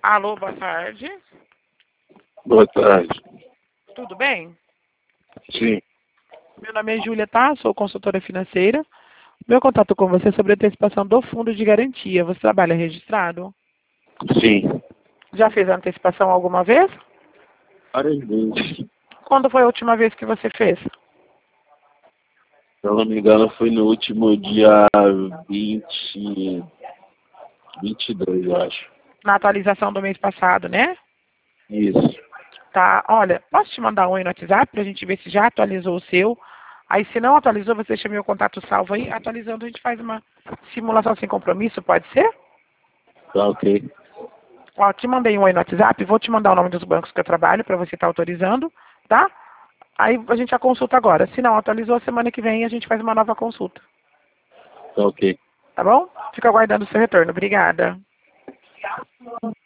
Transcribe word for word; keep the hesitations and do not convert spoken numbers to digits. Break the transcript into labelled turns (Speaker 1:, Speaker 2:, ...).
Speaker 1: Alô, boa tarde.
Speaker 2: Boa tarde.
Speaker 1: Tudo bem?
Speaker 2: Sim,
Speaker 1: Meu nome é Júlia, tá? Sou consultora financeira. Meu contato com você é sobre a antecipação do fundo de garantia. Você trabalha registrado?
Speaker 2: sim.
Speaker 1: Já fez a antecipação alguma vez?
Speaker 2: Várias vezes.
Speaker 1: Quando foi a última vez que você fez?
Speaker 2: Se eu não me engano, foi no último dia vinte, vinte e dois, eu acho.
Speaker 1: Na atualização do mês passado, né?
Speaker 2: Isso.
Speaker 1: Tá, olha, posso te mandar um aí no WhatsApp pra gente ver se já atualizou o seu? Aí se não atualizou, você deixa meu contato salvo aí. Atualizando, a gente faz uma simulação sem compromisso, pode ser?
Speaker 2: Tá ok.
Speaker 1: Ó, te mandei um aí no WhatsApp, vou te mandar o nome dos bancos que eu trabalho para você estar autorizando, tá? Aí a gente já consulta agora. Se não atualizou, semana que vem a gente faz uma nova consulta.
Speaker 2: Tá ok.
Speaker 1: Tá bom? Fico aguardando o seu retorno. Obrigada.